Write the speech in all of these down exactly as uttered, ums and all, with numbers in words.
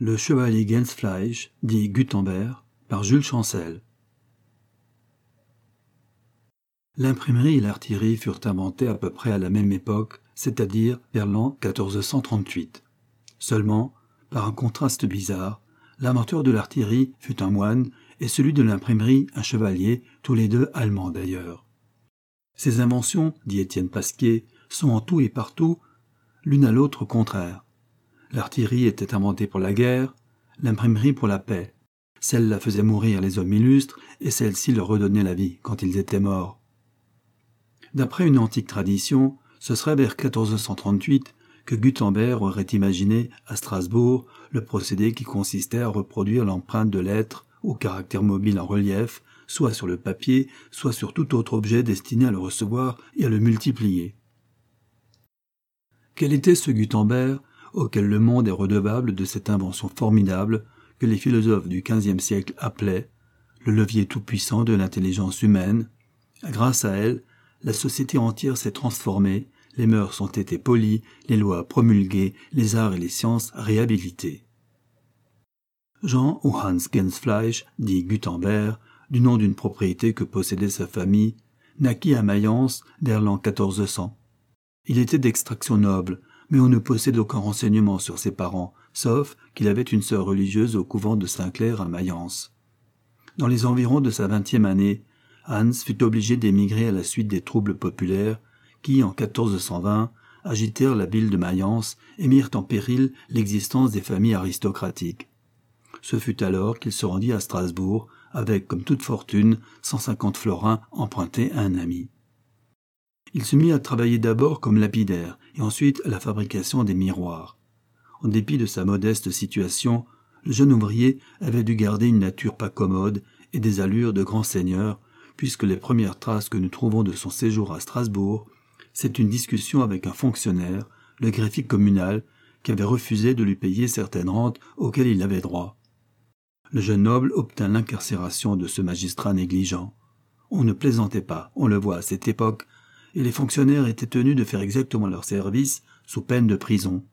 Le chevalier Gensfleisch, dit Gutenberg, par Jules Chancel. L'imprimerie et l'artillerie furent inventées à peu près à la même époque, c'est-à-dire vers l'an quatorze cent trente-huit. Seulement, par un contraste bizarre, l'inventeur de l'artillerie fut un moine et celui de l'imprimerie un chevalier, tous les deux allemands d'ailleurs. Ces inventions, dit Étienne Pasquier, sont en tout et partout l'une à l'autre contraires. L'artillerie était inventée pour la guerre, l'imprimerie pour la paix. Celle-là faisait mourir les hommes illustres et celle-ci leur redonnait la vie quand ils étaient morts. D'après une antique tradition, ce serait vers quatorze cent trente-huit que Gutenberg aurait imaginé à Strasbourg le procédé qui consistait à reproduire l'empreinte de lettres au caractère mobile en relief, soit sur le papier, soit sur tout autre objet destiné à le recevoir et à le multiplier. Quel était ce Gutenberg auquel le monde est redevable de cette invention formidable que les philosophes du quinzième siècle appelaient le levier tout-puissant de l'intelligence humaine? Grâce à elle, la société entière s'est transformée, les mœurs ont été polies, les lois promulguées, les arts et les sciences réhabilités. Jean ou Hans Gensfleisch, dit Gutenberg, du nom d'une propriété que possédait sa famille, naquit à Mayence vers l'an quatorze cents. Il était d'extraction noble, mais on ne possède aucun renseignement sur ses parents, sauf qu'il avait une sœur religieuse au couvent de Saint-Clair à Mayence. Dans les environs de sa vingtième année, Hans fut obligé d'émigrer à la suite des troubles populaires qui, en quatorze cent vingt, agitèrent la ville de Mayence et mirent en péril l'existence des familles aristocratiques. Ce fut alors qu'il se rendit à Strasbourg avec, comme toute fortune, cent cinquante florins empruntés à un ami. Il se mit à travailler d'abord comme lapidaire et ensuite à la fabrication des miroirs. En dépit de sa modeste situation, le jeune ouvrier avait dû garder une nature pas commode et des allures de grand seigneur, puisque les premières traces que nous trouvons de son séjour à Strasbourg, c'est une discussion avec un fonctionnaire, le greffier communal, qui avait refusé de lui payer certaines rentes auxquelles il avait droit. Le jeune noble obtint l'incarcération de ce magistrat négligent. On ne plaisantait pas, on le voit à cette époque, et les fonctionnaires étaient tenus de faire exactement leur service sous peine de prison.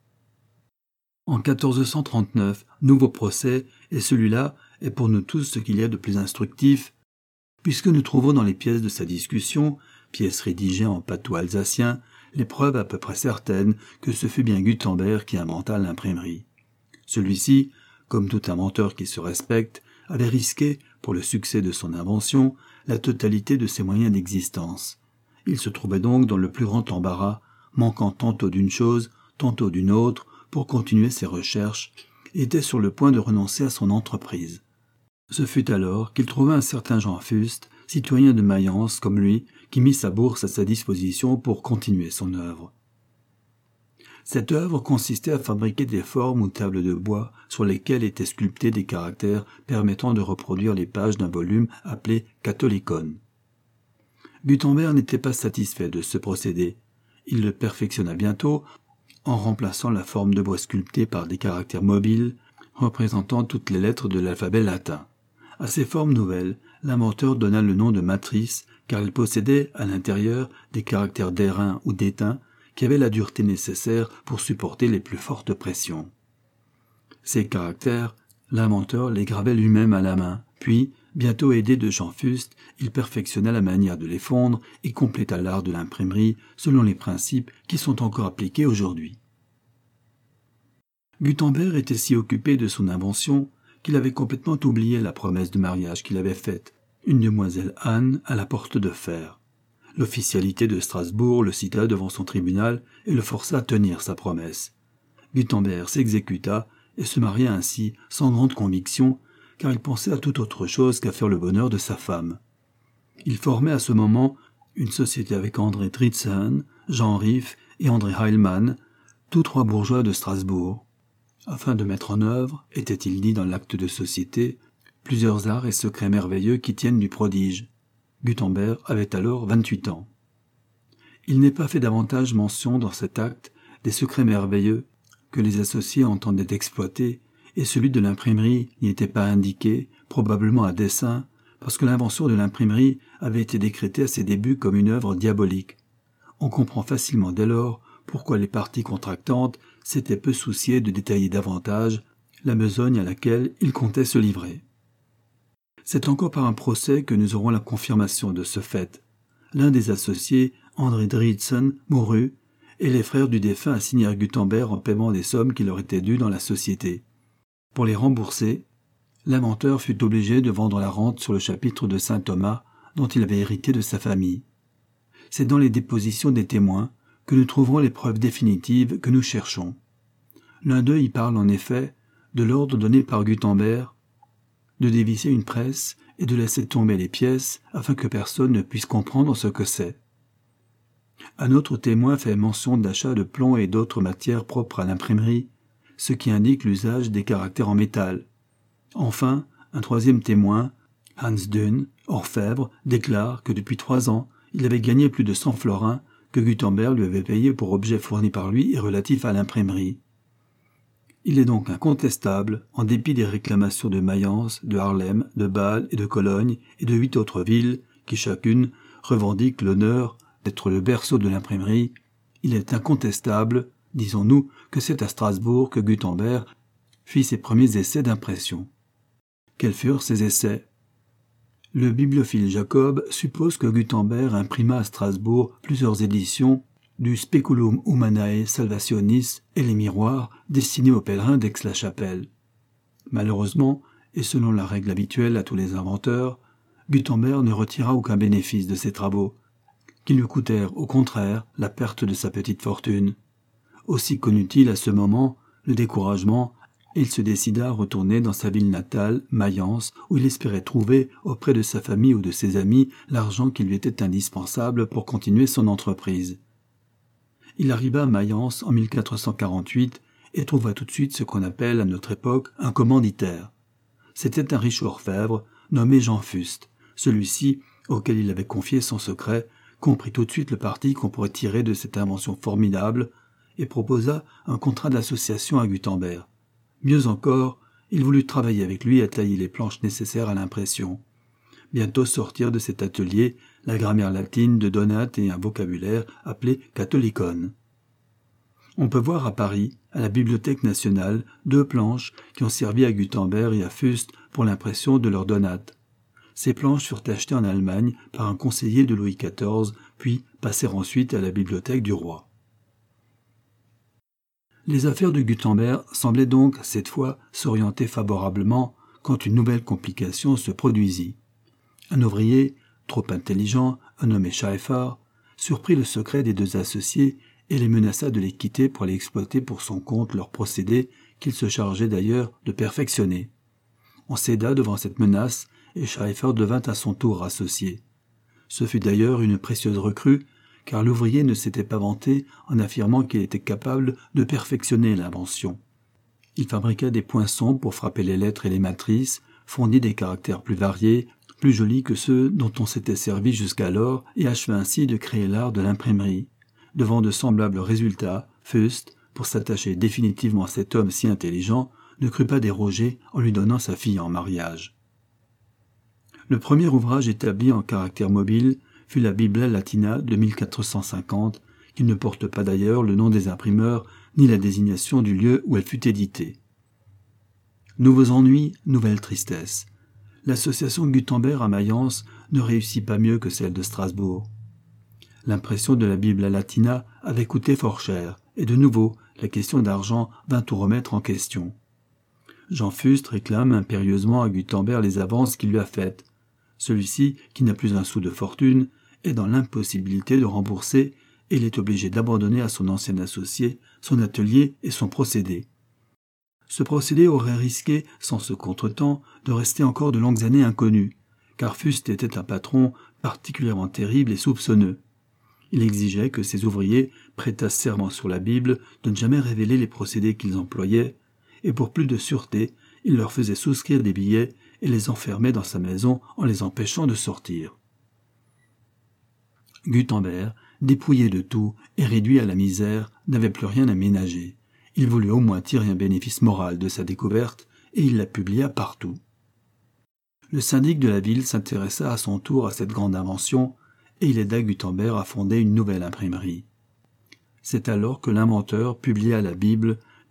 En quatorze cent trente-neuf, nouveau procès, et celui-là est pour nous tous ce qu'il y a de plus instructif, puisque nous trouvons dans les pièces de sa discussion, pièces rédigées en patois alsacien, les preuves à peu près certaines que ce fut bien Gutenberg qui inventa l'imprimerie. Celui-ci, comme tout inventeur qui se respecte, avait risqué, pour le succès de son invention, la totalité de ses moyens d'existence. Il se trouvait donc dans le plus grand embarras, manquant tantôt d'une chose, tantôt d'une autre, pour continuer ses recherches, et était sur le point de renoncer à son entreprise. Ce fut alors qu'il trouva un certain Jean Fuste, citoyen de Mayence comme lui, qui mit sa bourse à sa disposition pour continuer son œuvre. Cette œuvre consistait à fabriquer des formes ou tables de bois sur lesquelles étaient sculptés des caractères permettant de reproduire les pages d'un volume appelé Catholicon. Gutenberg n'était pas satisfait de ce procédé. Il le perfectionna bientôt en remplaçant la forme de bois sculptée par des caractères mobiles représentant toutes les lettres de l'alphabet latin. À ces formes nouvelles, l'inventeur donna le nom de matrice car elles possédaient à l'intérieur des caractères d'airain ou d'étain qui avaient la dureté nécessaire pour supporter les plus fortes pressions. Ces caractères, l'inventeur les gravait lui-même à la main, puis, bientôt aidé de Jean Fuste, il perfectionna la manière de les fondre et compléta l'art de l'imprimerie selon les principes qui sont encore appliqués aujourd'hui. Gutenberg était si occupé de son invention qu'il avait complètement oublié la promesse de mariage qu'il avait faite, une demoiselle Anne à la porte de fer. L'officialité de Strasbourg le cita devant son tribunal et le força à tenir sa promesse. Gutenberg s'exécuta et se maria ainsi sans grande conviction, car il pensait à toute autre chose qu'à faire le bonheur de sa femme. Il formait à ce moment une société avec André Dritzen, Jean Rif et André Heilmann, tous trois bourgeois de Strasbourg, afin de mettre en œuvre, était-il dit dans l'acte de société, plusieurs arts et secrets merveilleux qui tiennent du prodige. Gutenberg avait alors vingt-huit ans. Il n'est pas fait davantage mention dans cet acte des secrets merveilleux que les associés entendaient exploiter, et celui de l'imprimerie n'y était pas indiqué, probablement à dessein, parce que l'invention de l'imprimerie avait été décrétée à ses débuts comme une œuvre diabolique. On comprend facilement dès lors pourquoi les parties contractantes s'étaient peu souciées de détailler davantage la besogne à laquelle il comptait se livrer. C'est encore par un procès que nous aurons la confirmation de ce fait. L'un des associés, André Dritzen, mourut, et les frères du défunt assignèrent Gutenberg en paiement des sommes qui leur étaient dues dans la société. Pour les rembourser, l'inventeur fut obligé de vendre la rente sur le chapitre de saint Thomas dont il avait hérité de sa famille. C'est dans les dépositions des témoins que nous trouverons les preuves définitives que nous cherchons. L'un d'eux y parle en effet de l'ordre donné par Gutenberg de dévisser une presse et de laisser tomber les pièces afin que personne ne puisse comprendre ce que c'est. Un autre témoin fait mention d'achat de plomb et d'autres matières propres à l'imprimerie, ce qui indique l'usage des caractères en métal. Enfin, un troisième témoin, Hans Dunn, orfèvre, déclare que depuis trois ans, il avait gagné plus de cent florins que Gutenberg lui avait payé pour objets fournis par lui et relatifs à l'imprimerie. Il est donc incontestable, en dépit des réclamations de Mayence, de Haarlem, de Bâle et de Cologne et de huit autres villes qui chacune revendiquent l'honneur d'être le berceau de l'imprimerie, il est incontestable, disons-nous, que c'est à Strasbourg que Gutenberg fit ses premiers essais d'impression. Quels furent ces essais? Le bibliophile Jacob suppose que Gutenberg imprima à Strasbourg plusieurs éditions du Speculum Humanae Salvationis et les miroirs destinés aux pèlerins d'Aix-la-Chapelle. Malheureusement, et selon la règle habituelle à tous les inventeurs, Gutenberg ne retira aucun bénéfice de ses travaux, qui lui coûtèrent au contraire la perte de sa petite fortune. Aussi connut-il à ce moment le découragement, et il se décida à retourner dans sa ville natale, Mayence, où il espérait trouver, auprès de sa famille ou de ses amis, l'argent qui lui était indispensable pour continuer son entreprise. Il arriva à Mayence en mille quatre cent quarante-huit et trouva tout de suite ce qu'on appelle à notre époque un commanditaire. C'était un riche orfèvre nommé Jean Fuste. Celui-ci, auquel il avait confié son secret, comprit tout de suite le parti qu'on pourrait tirer de cette invention formidable et proposa un contrat d'association à Gutenberg. Mieux encore, il voulut travailler avec lui à tailler les planches nécessaires à l'impression. Bientôt sortirent de cet atelier la grammaire latine de Donat et un vocabulaire appelé Catholicon. On peut voir à Paris, à la Bibliothèque nationale, deux planches qui ont servi à Gutenberg et à Fuste pour l'impression de leur Donat. Ces planches furent achetées en Allemagne par un conseiller de Louis quatorze, puis passèrent ensuite à la bibliothèque du roi. Les affaires de Gutenberg semblaient donc, cette fois, s'orienter favorablement quand une nouvelle complication se produisit. Un ouvrier, trop intelligent, un nommé Schaeffer, surprit le secret des deux associés et les menaça de les quitter pour aller exploiter pour son compte leurs procédés qu'il se chargeait d'ailleurs de perfectionner. On céda devant cette menace et Schaeffer devint à son tour associé. Ce fut d'ailleurs une précieuse recrue, car l'ouvrier ne s'était pas vanté en affirmant qu'il était capable de perfectionner l'invention. Il fabriqua des poinçons pour frapper les lettres et les matrices, fondit des caractères plus variés, plus jolis que ceux dont on s'était servi jusqu'alors, et acheva ainsi de créer l'art de l'imprimerie. Devant de semblables résultats, Fuste, pour s'attacher définitivement à cet homme si intelligent, ne crut pas déroger en lui donnant sa fille en mariage. Le premier ouvrage établi en caractère mobile fut la Biblia Latina de mille quatre cent cinquante, qui ne porte pas d'ailleurs le nom des imprimeurs ni la désignation du lieu où elle fut éditée. Nouveaux ennuis, nouvelle tristesse. L'association Gutenberg à Mayence ne réussit pas mieux que celle de Strasbourg. L'impression de la Biblia Latina avait coûté fort cher, et de nouveau, la question d'argent vint tout remettre en question. Jean Fuste réclame impérieusement à Gutenberg les avances qu'il lui a faites. Celui-ci, qui n'a plus un sou de fortune, est dans l'impossibilité de rembourser et il est obligé d'abandonner à son ancien associé son atelier et son procédé. Ce procédé aurait risqué, sans ce contretemps, de rester encore de longues années inconnu, car Fuste était un patron particulièrement terrible et soupçonneux. Il exigeait que ses ouvriers prêtassent serment sur la Bible de ne jamais révéler les procédés qu'ils employaient, et pour plus de sûreté, il leur faisait souscrire des billets et les enfermait dans sa maison en les empêchant de sortir. Gutenberg, dépouillé de tout et réduit à la misère, n'avait plus rien à ménager. Il voulut au moins tirer un bénéfice moral de sa découverte et il la publia partout. Le syndic de la ville s'intéressa à son tour à cette grande invention et il aida Gutenberg à fonder une nouvelle imprimerie. C'est alors que l'inventeur publia la Bible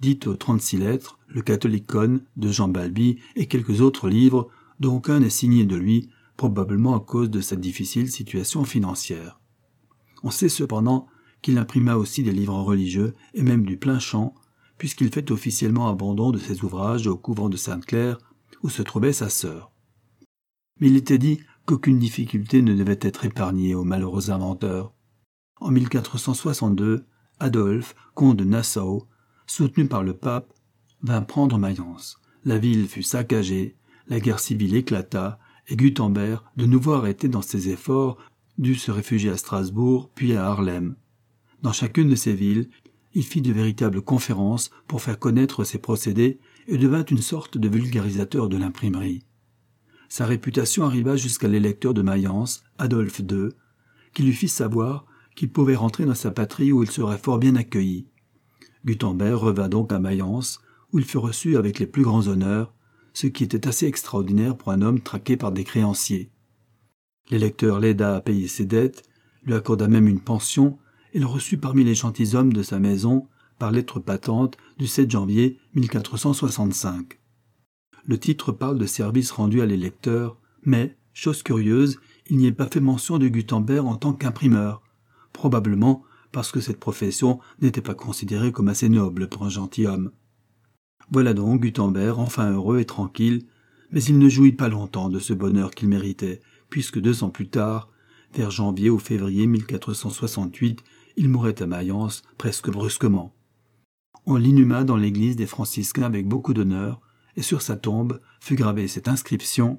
dite aux trente-six lettres, le Catholicon de Jean Balby et quelques autres livres dont aucun n'est signé de lui, probablement à cause de sa difficile situation financière. On sait cependant qu'il imprima aussi des livres religieux et même du plein chant, puisqu'il fait officiellement abandon de ses ouvrages au couvent de Sainte-Claire, où se trouvait sa sœur. Mais il était dit qu'aucune difficulté ne devait être épargnée au malheureux inventeur. En mille quatre cent soixante-deux, Adolphe, comte de Nassau, soutenu par le pape, vint prendre Mayence. La ville fut saccagée, la guerre civile éclata, et Gutenberg, de nouveau arrêté dans ses efforts, dut se réfugier à Strasbourg, puis à Haarlem. Dans chacune de ces villes, il fit de véritables conférences pour faire connaître ses procédés et devint une sorte de vulgarisateur de l'imprimerie. Sa réputation arriva jusqu'à l'électeur de Mayence, Adolphe deux, qui lui fit savoir qu'il pouvait rentrer dans sa patrie où il serait fort bien accueilli. Gutenberg revint donc à Mayence, où il fut reçu avec les plus grands honneurs, ce qui était assez extraordinaire pour un homme traqué par des créanciers. L'électeur l'aida à payer ses dettes, lui accorda même une pension, et le reçut parmi les gentilshommes de sa maison par lettre patente du sept janvier mille quatre cent soixante-cinq. Le titre parle de services rendus à l'électeur, mais, chose curieuse, il n'y est pas fait mention de Gutenberg en tant qu'imprimeur, probablement parce que cette profession n'était pas considérée comme assez noble pour un gentilhomme. Voilà donc Gutenberg enfin heureux et tranquille, mais il ne jouit pas longtemps de ce bonheur qu'il méritait, puisque deux ans plus tard, vers janvier ou février mille quatre cent soixante-huit, il mourait à Mayence presque brusquement. On l'inhuma dans l'église des franciscains avec beaucoup d'honneur, et sur sa tombe fut gravée cette inscription: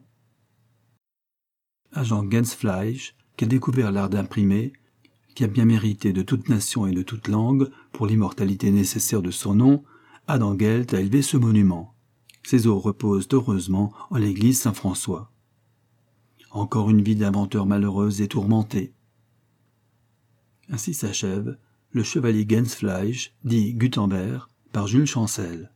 à Jean Gensfleisch, qui a découvert l'art d'imprimer, qui a bien mérité de toute nation et de toute langue, pour l'immortalité nécessaire de son nom, Adam Gelt a élevé ce monument. Ses os reposent heureusement en l'église Saint-François. Encore une vie d'inventeur malheureuse et tourmentée. Ainsi s'achève Le Chevalier Gensfleisch, dit Gutenberg, par Jules Chancel.